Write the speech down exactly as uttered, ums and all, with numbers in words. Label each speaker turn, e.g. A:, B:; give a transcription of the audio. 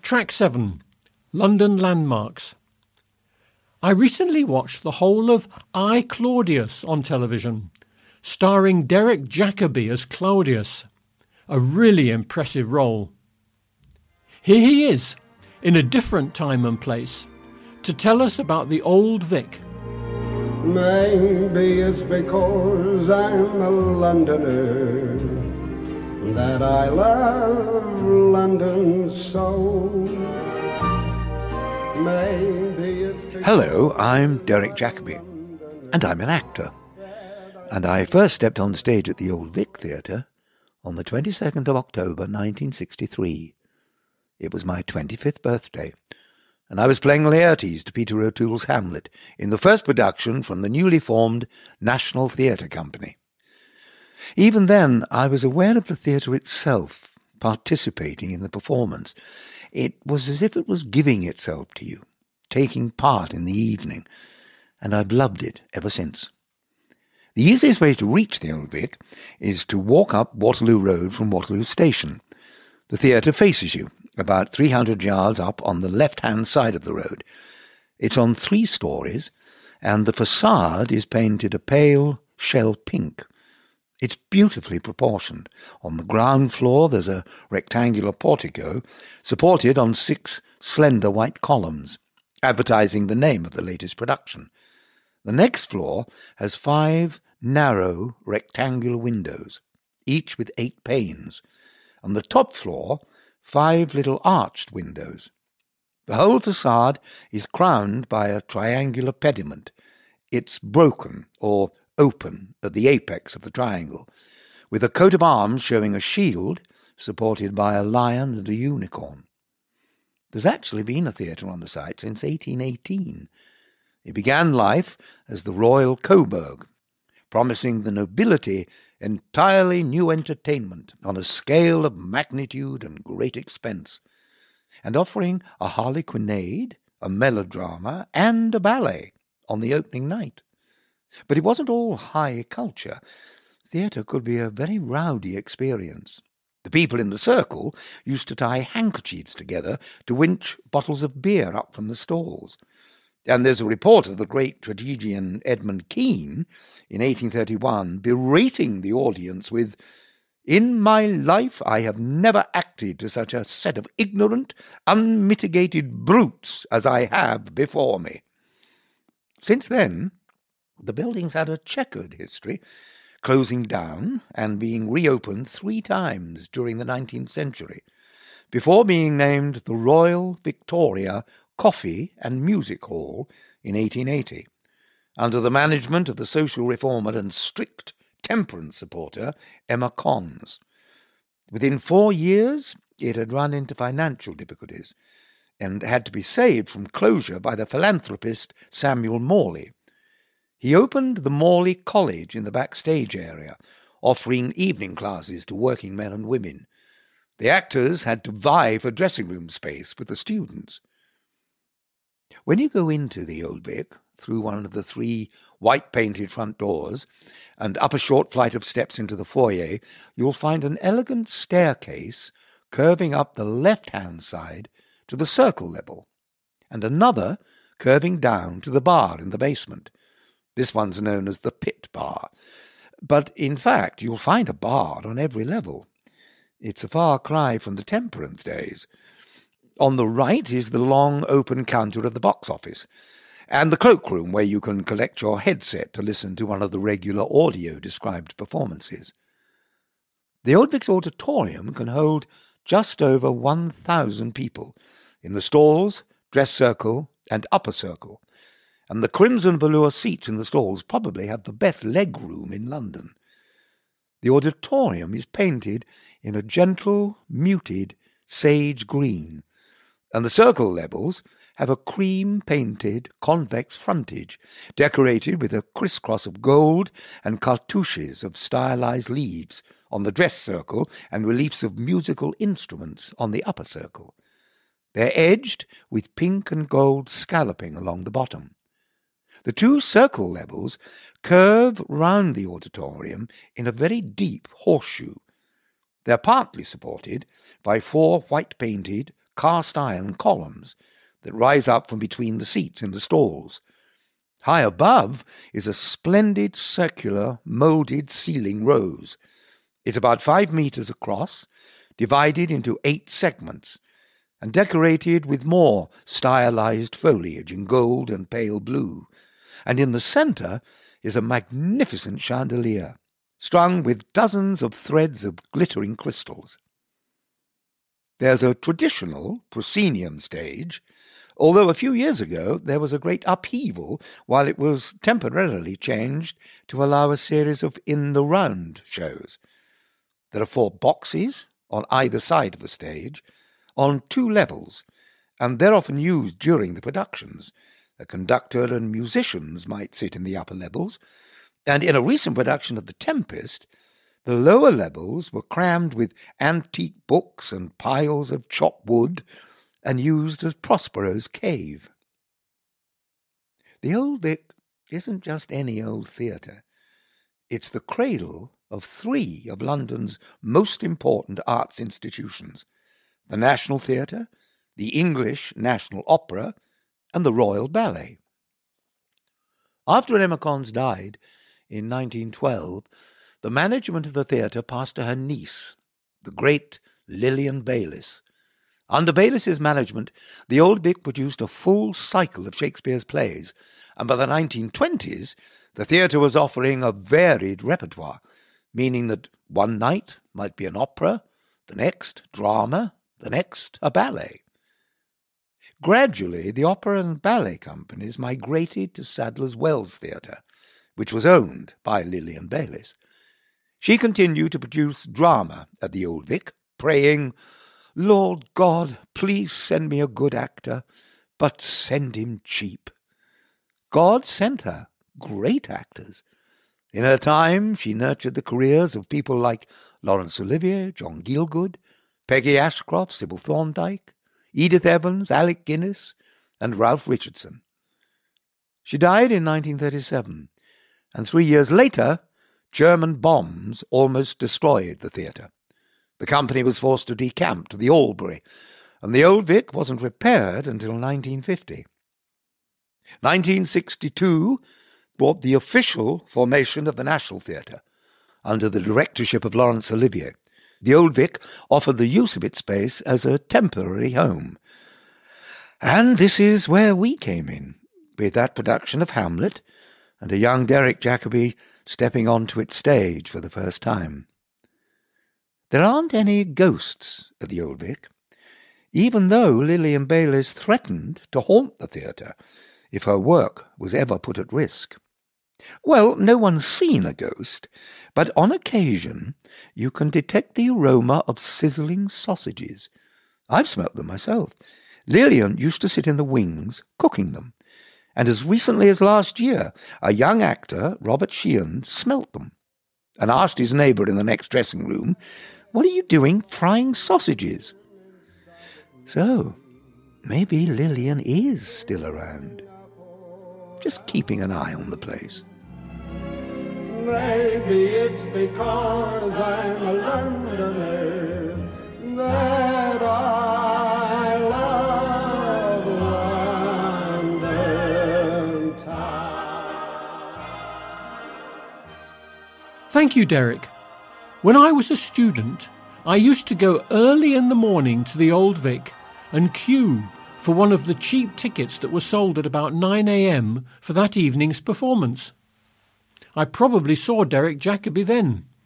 A: Track seven. London Landmarks. I recently watched the whole of I, Claudius on television, starring Derek Jacobi as Claudius, a really impressive role. Here he is, in a different time and place, to tell us about the Old Vic.
B: Maybe it's because I'm a Londoner that I love London so. Maybe it's because
C: Hello, I'm Derek Jacobi, and I'm an actor. And I first stepped on stage at the Old Vic Theatre on the twenty-second of October nineteen sixty-three. It was my twenty-fifth birthday, and I was playing Laertes to Peter O'Toole's Hamlet in the first production from the newly formed National Theatre Company. Even then, I was aware of the theatre itself participating in the performance. It was as if it was giving itself to you, taking part in the evening, and I've loved it ever since. The easiest way to reach the Old Vic is to walk up Waterloo Road from Waterloo Station. The theatre faces you, about three hundred yards up on the left-hand side of the road. It's on three stories, and the facade is painted a pale shell pink. It's beautifully proportioned. On the ground floor there's a rectangular portico supported on six slender white columns, advertising the name of the latest production. The next floor has five narrow rectangular windows, each with eight panes. On the top floor, five little arched windows. The whole facade is crowned by a triangular pediment. It's broken, or open, at the apex of the triangle, with a coat of arms showing a shield supported by a lion and a unicorn. There's actually been a theatre on the site since eighteen eighteen. It began life as the Royal Coburg, promising the nobility entirely new entertainment on a scale of magnitude and great expense, and offering a harlequinade, a melodrama, and a ballet on the opening night. But it wasn't all high culture. Theatre could be a very rowdy experience. The people in the circle used to tie handkerchiefs together to winch bottles of beer up from the stalls. And there's a report of the great tragedian Edmund Kean in eighteen thirty-one berating the audience with, "In my life I have never acted to such a set of ignorant, unmitigated brutes as I have before me." Since then, the building's had a checkered history, closing down and being reopened three times during the nineteenth century, before being named the Royal Victoria Coffee and Music Hall in eighteen eighty, under the management of the social reformer and strict temperance supporter Emma Conns. Within four years, it had run into financial difficulties and had to be saved from closure by the philanthropist Samuel Morley. He opened the Morley College in the backstage area, offering evening classes to working men and women. The actors had to vie for dressing room space with the students. When you go into the Old Vic, through one of the three white-painted front doors, and up a short flight of steps into the foyer, you'll find an elegant staircase curving up the left-hand side to the circle level, and another curving down to the bar in the basement. This one's known as the pit bar, but in fact you'll find a bar on every level. It's a far cry from the temperance days. On the right is the long open counter of the box office, and the cloakroom where you can collect your headset to listen to one of the regular audio-described performances. The Old Vic's auditorium can hold just over one thousand people in the stalls, dress circle, and upper circle, and the crimson velour seats in the stalls probably have the best leg room in London. The auditorium is painted in a gentle, muted sage green, and the circle levels have a cream-painted convex frontage, decorated with a crisscross of gold and cartouches of stylized leaves on the dress circle and reliefs of musical instruments on the upper circle. They're edged with pink and gold scalloping along the bottom. The two circle levels curve round the auditorium in a very deep horseshoe. They're partly supported by four white-painted, cast-iron columns that rise up from between the seats in the stalls. High above is a splendid circular moulded ceiling rose. It's about five metres across, divided into eight segments, and decorated with more stylized foliage in gold and pale blue, and in the centre is a magnificent chandelier, strung with dozens of threads of glittering crystals. There's a traditional proscenium stage, although a few years ago there was a great upheaval while it was temporarily changed to allow a series of in-the-round shows. There are four boxes on either side of the stage, on two levels, and they're often used during the productions. A conductor and musicians might sit in the upper levels, and in a recent production of The Tempest, the lower levels were crammed with antique books and piles of chopped wood and used as Prospero's cave. The Old Vic isn't just any old theatre. It's the cradle of three of London's most important arts institutions: the National Theatre, the English National Opera, and the Royal Ballet. After Emma Conns died in nineteen twelve, the management of the theatre passed to her niece, the great Lillian Baylis. Under Baylis's management, the Old Vic produced a full cycle of Shakespeare's plays, and by the nineteen twenties, the theatre was offering a varied repertoire, meaning that one night might be an opera, the next drama, the next a ballet. Gradually, the opera and ballet companies migrated to Sadler's Wells Theatre, which was owned by Lillian Baylis. She continued to produce drama at the Old Vic, praying, "Lord God, please send me a good actor, but send him cheap." God sent her great actors. In her time, she nurtured the careers of people like Laurence Olivier, John Gielgud, Peggy Ashcroft, Sybil Thorndike, Edith Evans, Alec Guinness, and Ralph Richardson. She died in nineteen thirty-seven, and three years later, German bombs almost destroyed the theatre. The company was forced to decamp to the Albury, and the Old Vic wasn't repaired until nineteen fifty. nineteen sixty-two brought the official formation of the National Theatre, under the directorship of Laurence Olivier. The Old Vic offered the use of its space as a temporary home. And this is where we came in, with that production of Hamlet, and a young Derek Jacobi stepping onto its stage for the first time. There aren't any ghosts at the Old Vic, even though Lillian Baylis threatened to haunt the theatre if her work was ever put at risk. Well, no one's seen a ghost, but on occasion you can detect the aroma of sizzling sausages. I've smelt them myself. Lillian used to sit in the wings cooking them, and as recently as last year, a young actor, Robert Sheehan, smelt them and asked his neighbour in the next dressing room, "What are you doing frying sausages?" So, maybe Lillian is still around, just keeping an eye on the place.
B: Maybe it's because I'm a Londoner that I love London town.
A: Thank you, Derek. When I was a student, I used to go early in the morning to the Old Vic and queue for one of the cheap tickets that were sold at about nine a.m. for that evening's performance. I probably saw Derek Jacobi then.